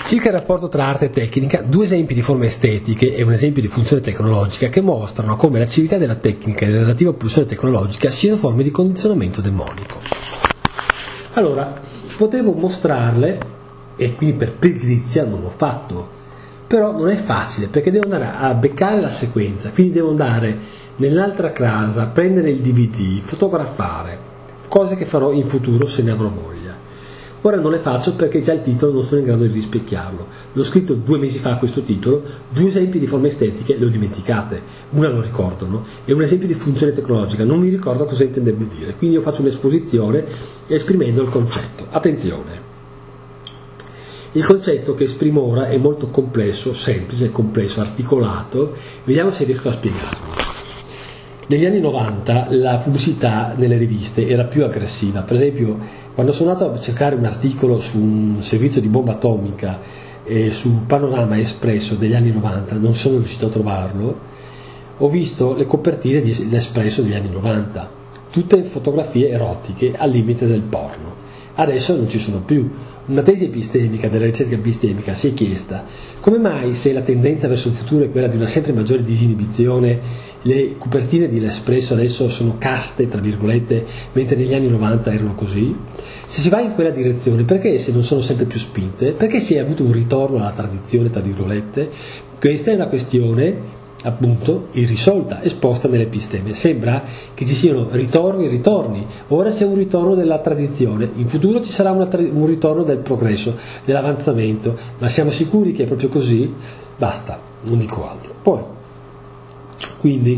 Circa il rapporto tra arte e tecnica, due esempi di forme estetiche e un esempio di funzione tecnologica che mostrano come l'attività della tecnica e la relativa pulsione tecnologica siano forme di condizionamento demonico. Allora, potevo mostrarle, e quindi per pigrizia non l'ho fatto, però non è facile perché devo andare a beccare la sequenza, quindi devo andare nell'altra casa, prendere il DVD, fotografare, cose che farò in futuro se ne avrò voglia. Ora non le faccio perché già il titolo non sono in grado di rispecchiarlo. L'ho scritto 2 mesi fa questo titolo, 2 esempi di forme estetiche, le ho dimenticate, una lo ricordo, no? E un esempio di funzione tecnologica, non mi ricordo cosa intendevo dire, quindi io faccio un'esposizione esprimendo il concetto. Attenzione, il concetto che esprimo ora è molto complesso, semplice, complesso, articolato, vediamo se riesco a spiegarlo. Negli anni 90 la pubblicità nelle riviste era più aggressiva, per esempio quando sono andato a cercare un articolo su un servizio di bomba atomica sul Panorama Espresso degli anni 90, non sono riuscito a trovarlo, ho visto le copertine di Espresso degli anni 90, tutte fotografie erotiche al limite del porno. Adesso non ci sono più. Una tesi epistemica della ricerca epistemica si è chiesta come mai, se la tendenza verso il futuro è quella di una sempre maggiore disinibizione, le copertine di L'Espresso adesso sono caste, tra virgolette, mentre negli anni 90 erano così. Se si va in quella direzione, perché esse non sono sempre più spinte? Perché si è avuto un ritorno alla tradizione, tra virgolette? Questa è una questione appunto irrisolta, esposta nell'episteme. Sembra che ci siano ritorni e ritorni. Ora c'è un ritorno della tradizione, in futuro ci sarà un ritorno del progresso, dell'avanzamento, ma siamo sicuri che è proprio così? Basta, non dico altro. Poi, quindi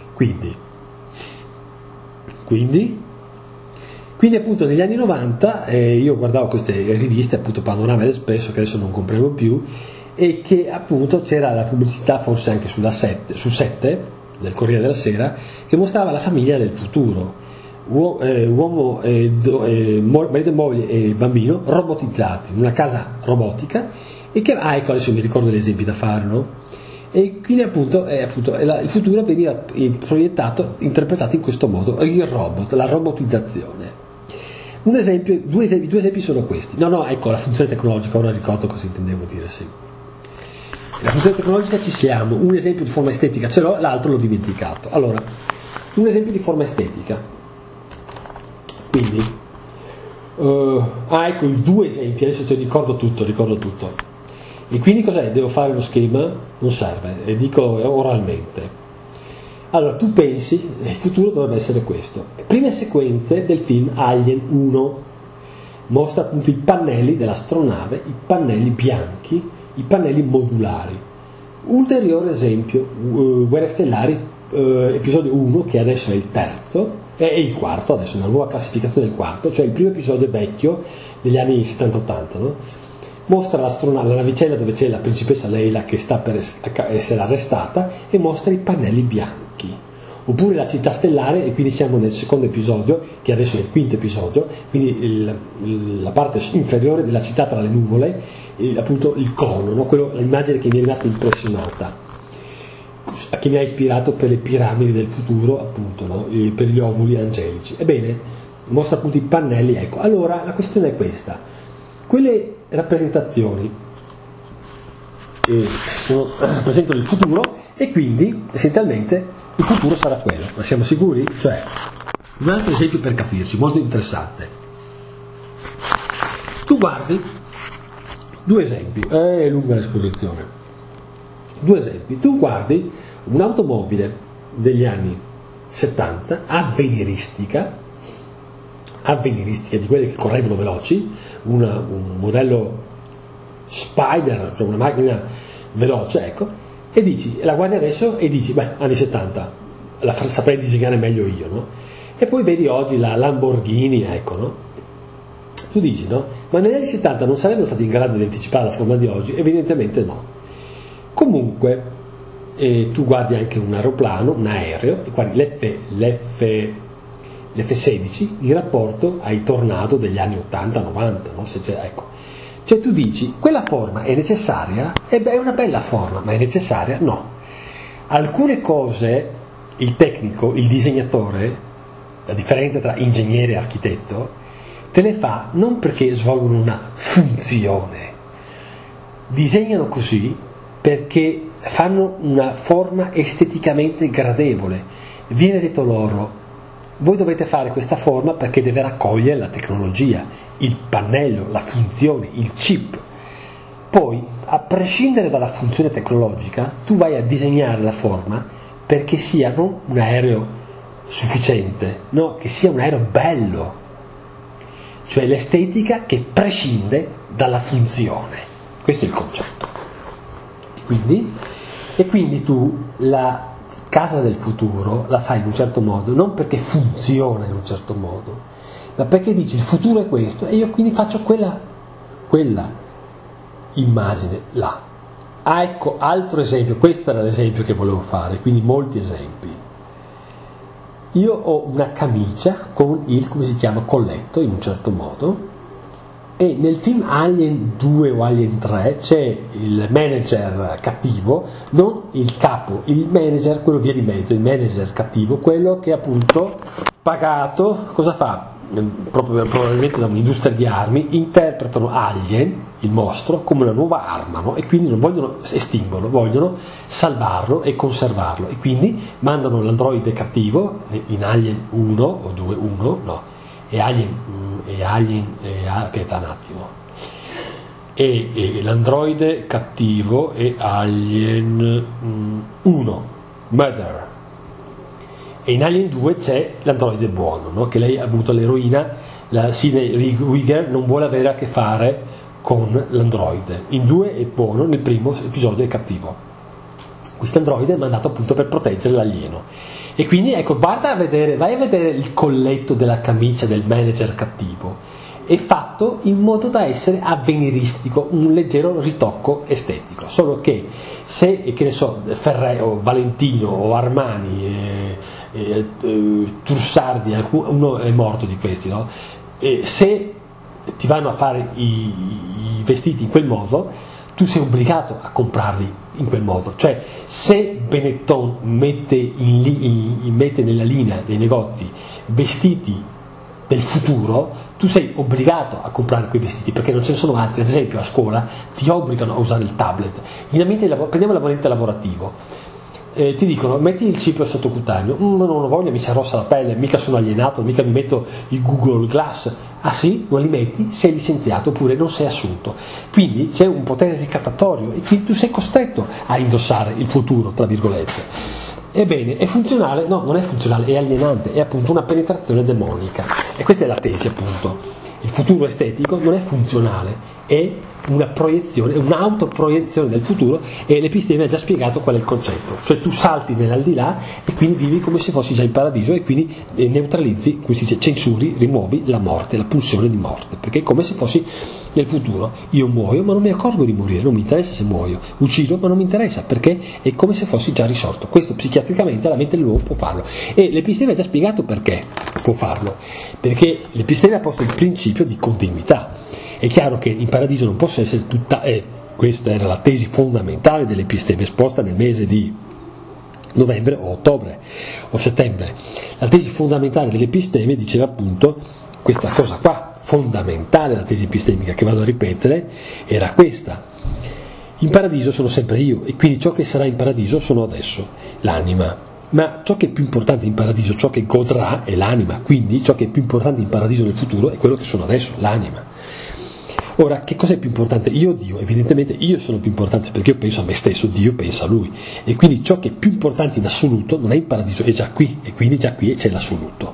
appunto negli anni 90 io guardavo queste riviste, appunto Panorama ed Espresso, che adesso non compriamo più, e che appunto c'era la pubblicità, forse anche su 7 del Corriere della Sera, che mostrava la famiglia del futuro, uomo, marito e moglie e bambino robotizzati in una casa robotica, e che ecco, adesso mi ricordo gli esempi da fare, no? E quindi appunto il futuro veniva proiettato, interpretato in questo modo, il robot, la robotizzazione. Un esempio, due esempi sono questi. Ecco, la funzione tecnologica, ora ricordo cosa intendevo dire, sì. La funzione tecnologica ci siamo, un esempio di forma estetica ce l'ho, l'altro l'ho dimenticato. Allora, un esempio di forma estetica. Quindi, ecco i 2 esempi, adesso ricordo tutto. E quindi cos'è? Devo fare lo schema? Non serve, e dico oralmente. Allora, tu pensi, il futuro dovrebbe essere questo. Prime sequenze del film Alien 1, mostra appunto i pannelli dell'astronave, i pannelli bianchi, i pannelli modulari. Ulteriore esempio, Guerre Stellari, episodio 1, che adesso è il terzo, è il quarto, adesso è una nuova classificazione del quarto, cioè il primo episodio è vecchio, degli anni 70-80, no? Mostra la navicella dove c'è la principessa Leila che sta per essere arrestata, e mostra i pannelli bianchi. Oppure la città stellare, e quindi siamo nel secondo episodio, che adesso è il quinto episodio, quindi la parte inferiore della città tra le nuvole, appunto il cono, no? L'immagine che mi è rimasta impressionata, che mi ha ispirato per le piramidi del futuro, appunto, no? Per gli ovuli angelici. Ebbene, mostra appunto i pannelli, ecco. Allora, la questione è questa. Quelle rappresentazioni rappresentano il futuro, e quindi essenzialmente il futuro sarà quello, ma siamo sicuri? Cioè, un altro esempio per capirci, molto interessante. Tu guardi 2 esempi, è lunga l'esposizione. 2 esempi, tu guardi un'automobile degli anni 70 avveniristica di quelle che correvano veloci, un modello Spider, cioè una macchina veloce, ecco, e la guardi adesso e dici, anni 70, la saprei disegnare meglio io, no? E poi vedi oggi la Lamborghini, ecco, no? Tu dici, no? Ma negli anni 70 non sarebbero stati in grado di anticipare la forma di oggi? Evidentemente no. Comunque, tu guardi anche un aeroplano, un aereo, e guardi l'F-16 in rapporto ai Tornado degli anni 80-90, no? Ecco. Cioè tu dici, quella forma è necessaria? È una bella forma, ma è necessaria? No. Alcune cose il tecnico, il disegnatore, la differenza tra ingegnere e architetto, te le fa non perché svolgono una funzione, disegnano così perché fanno una forma esteticamente gradevole. Viene detto loro: voi dovete fare questa forma perché deve raccogliere la tecnologia, il pannello, la funzione, il chip. Poi, a prescindere dalla funzione tecnologica, tu vai a disegnare la forma perché sia non un aereo sufficiente, no, che sia un aereo bello, cioè l'estetica che prescinde dalla funzione. Questo è il concetto. E quindi tu la casa del futuro la fai in un certo modo, non perché funziona in un certo modo, ma perché dici il futuro è questo e io quindi faccio quella immagine là. Ah, ecco, altro esempio, questo era l'esempio che volevo fare, quindi molti esempi. Io ho una camicia con il, come si chiama, colletto in un certo modo, e nel film Alien 2 o Alien 3 c'è il manager cattivo, non il capo, il manager, quello via di mezzo, il manager cattivo, quello che appunto pagato, cosa fa? Proprio probabilmente da un'industria di armi, interpretano Alien, il mostro, come una nuova arma, no? E quindi non vogliono estinguerlo, vogliono salvarlo e conservarlo, e quindi mandano l'androide cattivo in Alien 1 o 2, 1, no, aspetta un attimo, e l'androide cattivo è Alien 1, Mother, e in Alien 2 c'è l'androide buono, no? Che lei ha avuto l'eroina, la Sigourney Weaver non vuole avere a che fare con l'androide. In 2 è buono, nel primo episodio è cattivo. Questo androide è mandato appunto per proteggere l'alieno. E quindi ecco, vai a vedere il colletto della camicia del manager cattivo. È fatto in modo da essere avveniristico, un leggero ritocco estetico. Solo che se, che ne so, Ferrero, o Valentino o Armani, Trussardi, uno è morto di questi, no? Se ti vanno a fare i vestiti in quel modo, tu sei obbligato a comprarli in quel modo. Cioè, se Benetton mette nella linea dei negozi vestiti del futuro, tu sei obbligato a comprare quei vestiti perché non ce ne sono altri. Ad esempio a scuola ti obbligano a usare il tablet. Prendiamo l'ambiente lavorativo, ti dicono metti il chip sottocutaneo, non ho voglia, mi si arrossa la pelle, mica sono alienato, mica mi metto il Google Glass. Ah sì? Non li metti? Sei licenziato oppure non sei assunto. Quindi c'è un potere ricattatorio e quindi tu sei costretto a indossare il futuro, tra virgolette. Ebbene, è funzionale? No, non è funzionale, è alienante, è appunto una penetrazione demonica. E questa è la tesi, appunto. Il futuro estetico non è funzionale, è una proiezione, è un'autoproiezione del futuro, e l'episteme ha già spiegato qual è il concetto. Cioè tu salti nell'aldilà e quindi vivi come se fossi già in paradiso e quindi neutralizzi, come si dice, censuri, rimuovi la morte, la pulsione di morte, perché è come se fossi nel futuro. Io muoio ma non mi accorgo di morire, non mi interessa se muoio, uccido ma non mi interessa perché è come se fossi già risorto. Questo psichiatricamente la mente dell'uomo può farlo, e l'episteme ha già spiegato perché può farlo, perché l'episteme ha posto il principio di continuità. È chiaro che in paradiso non possa essere tutta, questa era la tesi fondamentale dell'episteme esposta nel mese di novembre o ottobre o settembre. La tesi fondamentale dell'episteme diceva appunto questa cosa qua, fondamentale la tesi epistemica che vado a ripetere, era questa: in paradiso sono sempre io, e quindi ciò che sarà in paradiso sono adesso, l'anima. Ma ciò che è più importante in paradiso, ciò che godrà, è l'anima. Quindi ciò che è più importante in paradiso nel futuro è quello che sono adesso, l'anima. Ora, che cosa è più importante? Io o Dio? Evidentemente io sono più importante perché io penso a me stesso, Dio pensa a Lui. E quindi ciò che è più importante in assoluto non è in paradiso, è già qui, e quindi già qui c'è l'assoluto.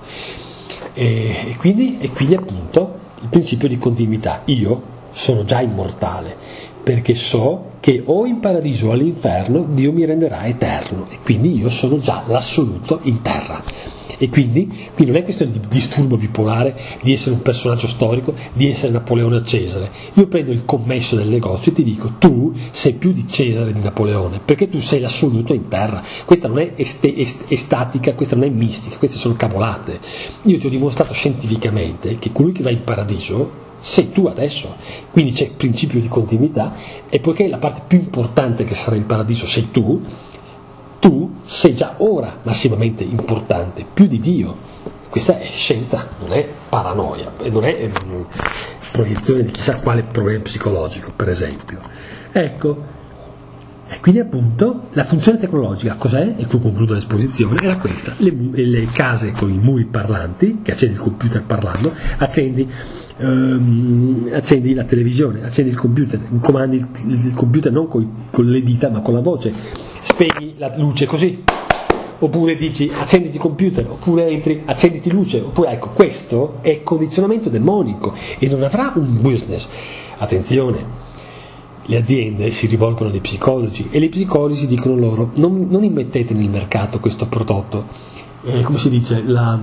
E quindi appunto il principio di continuità. Io sono già immortale perché so che o in paradiso o all'inferno Dio mi renderà eterno, e quindi io sono già l'assoluto in terra. E quindi qui non è questione di disturbo bipolare, di essere un personaggio storico, di essere Napoleone o Cesare. Io prendo il commesso del negozio e ti dico: tu sei più di Cesare e di Napoleone, perché tu sei l'assoluto in terra. Questa non è estatica, questa non è mistica, queste sono cavolate. Io ti ho dimostrato scientificamente che colui che va in paradiso sei tu adesso, quindi c'è principio di continuità, e poiché la parte più importante che sarà in paradiso sei tu sei già ora massimamente importante, più di Dio. questa è scienza, non è paranoia, non è proiezione di chissà quale problema psicologico, per esempio. Ecco, e quindi appunto la funzione tecnologica cos'è? E qui concludo l'esposizione, era questa: le case con i muri parlanti, che accendi il computer parlando, accendi la televisione, accendi il computer, comandi il computer non con le dita ma con la voce, spegni la luce così, oppure dici accenditi il computer, oppure entri accenditi luce, oppure ecco, questo è condizionamento demonico e non avrà un business. Attenzione, le aziende si rivolgono agli psicologi e gli psicologi dicono loro non immettete nel mercato questo prodotto, come si dice,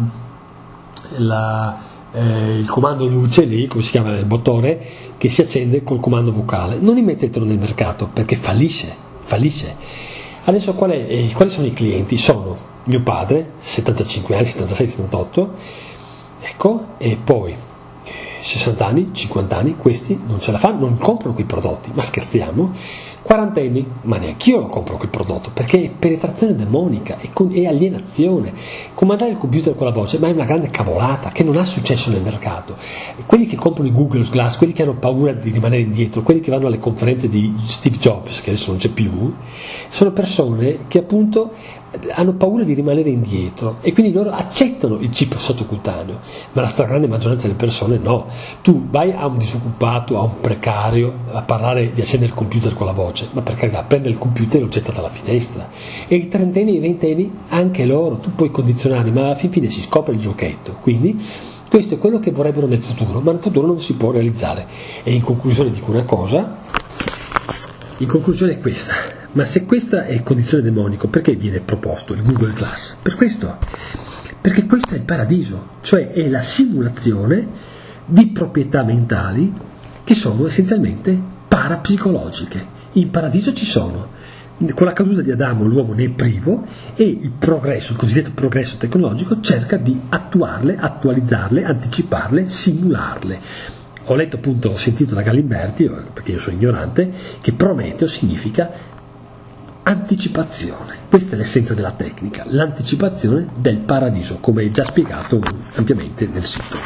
il comando luce lì, come si chiama, il bottone che si accende col comando vocale, non immettetelo nel mercato perché fallisce. Adesso quali sono i clienti? Sono mio padre, 75 anni, 76, 78, ecco, e poi 60 anni, 50 anni, questi non ce la fanno, non comprano quei prodotti, ma scherziamo, quarantenni, ma neanche io lo compro quel prodotto, perché è penetrazione demonica, è alienazione. Comandare il computer con la voce, ma è una grande cavolata, che non ha successo nel mercato. Quelli che comprano i Google Glass, quelli che hanno paura di rimanere indietro, quelli che vanno alle conferenze di Steve Jobs, che adesso non c'è più, sono persone che appunto hanno paura di rimanere indietro e quindi loro accettano il chip sottocutaneo, ma la stragrande maggioranza delle persone no. Tu vai a un disoccupato, a un precario a parlare di accendere il computer con la voce, ma per carità, prende il computer e lo getta dalla finestra. E i trentenni e i ventenni anche loro, tu puoi condizionarli, ma alla fine si scopre il giochetto. Quindi questo è quello che vorrebbero nel futuro, ma nel futuro non si può realizzare. E in conclusione dico una cosa, in conclusione è questa: ma se questa è condizione demonico, perché viene proposto il Google Glass? Per questo, perché questo è il paradiso, cioè è la simulazione di proprietà mentali che sono essenzialmente parapsicologiche. In paradiso ci sono. Con la caduta di Adamo l'uomo ne è privo e il progresso, il cosiddetto progresso tecnologico, cerca di attuarle, attualizzarle, anticiparle, simularle. Ho letto appunto, ho sentito da Galimberti, perché io sono ignorante, che Prometeo significa anticipazione. Questa è l'essenza della tecnica, l'anticipazione del paradiso, come è già spiegato ampiamente nel sito.